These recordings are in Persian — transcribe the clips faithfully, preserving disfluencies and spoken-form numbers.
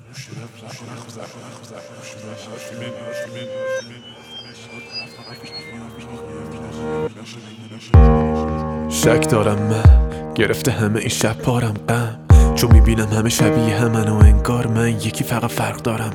شک دارم من گرفته همه این شب پارم غم، چون میبینم همه شبیه همن و انگار من یکی فقط فرق دارم.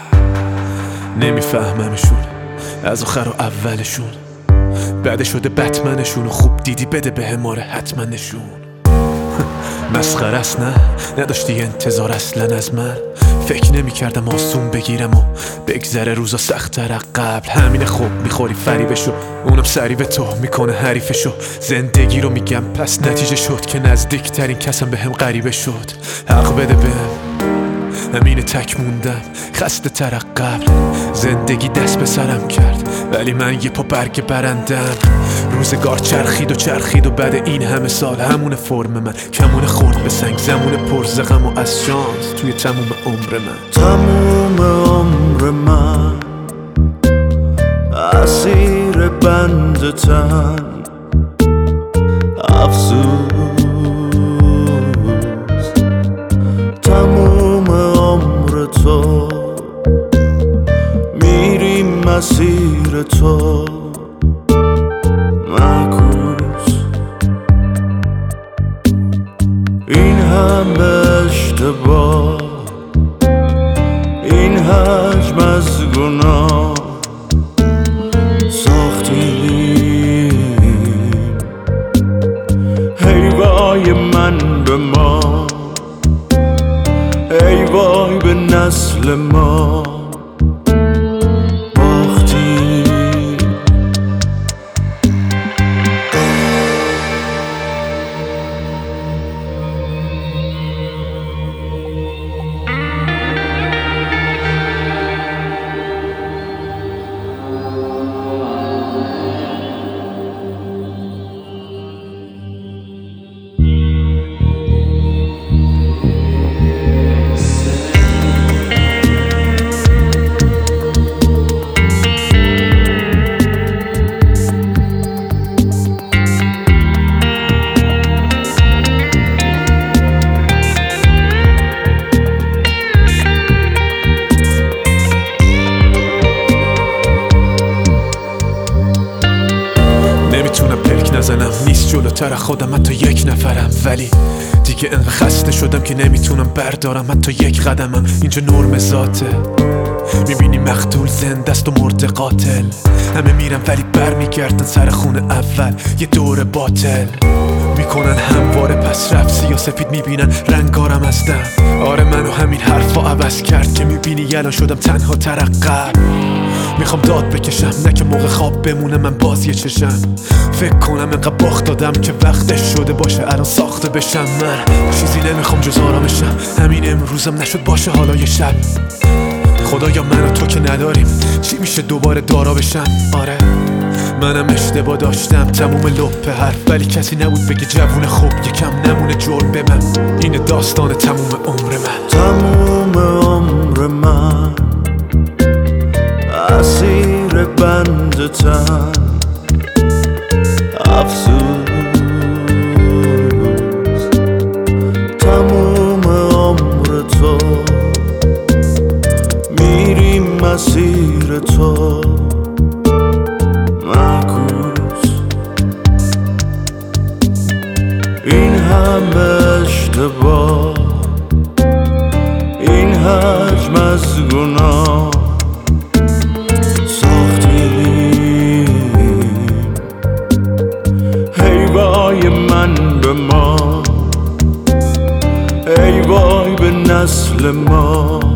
نمیفهممشون از آخر و اولشون، بعد شده بتمنشون و خوب دیدی بده به هماره حتما نشون. مسخره است نه نداشتی انتظار اصلا از من، فکر نمی کردم آسون بگیرم و بگذره روزا سخت‌تر از قبل. همین خوب میخوری فریبشو، اونم سری به تو میکنه حریفشو. زندگی رو میگم پس نتیجه شد که نزدیکترین کسم به هم غریبه شد. حق بده بهم همین تک موندم خسته تر از قبل. زندگی دست به سرم کرد ولی من یه پا برگ برندم. روزگار چرخید و چرخید و بعد این همه سال همون فرم من کمون خورد به سنگ، زمون پرزغم و از شانس توی تموم عمر من. تموم عمر من اسیر بند تن افسوس، تموم عمر تو میریم مسیر تو معکوس. این همه اشتباه، این حجم از گناه ساختیم. ای وای من به ما، ای وای به نسل ما باختیم. نمیتونم پلک نزنم، نیست جلوتر خودم حتی یک نفرم، ولی دیگه انقدر خسته شدم که نمیتونم بردارم حتی یک قدمم. اینجا نرم ذاته، میبینی مقتول زنده است و مرده قاتل. همه میرن ولی بر میگردن سر خونه اول، یه دور باطل میکنن همواره پس رفت سیاسفید میبینن رنگارم از دم. آره منو همین حرفا عوض کرد که میبینی الان شدم تنها تر از قبل. میخوام داد بکشم نه که موقع خواب بمونه من باز یه چشم. فکر کنم انقدر باخت دادم که وقتش شده باشه الان ساخته بشم. من چیزی نمیخوام جز آرامشم، همین امروزم نشد باشه حالا یه شب. خدایا من و تو که نداریم چی میشه دوباره دارا بشم. آره منم اشتباه داشتم تموم لپ حرف، ولی کسی نبود بگه جوون خوب یکم نمونه جرم به من. این داستان تموم عمر من. تموم عمر من اسیر بند تن افسوس، تموم عمر تو میریم مسیر تو معکوس. این همه اشتباه، این حجم از گناه ساختیم. ای وای من به ما، ای وای به نسل ما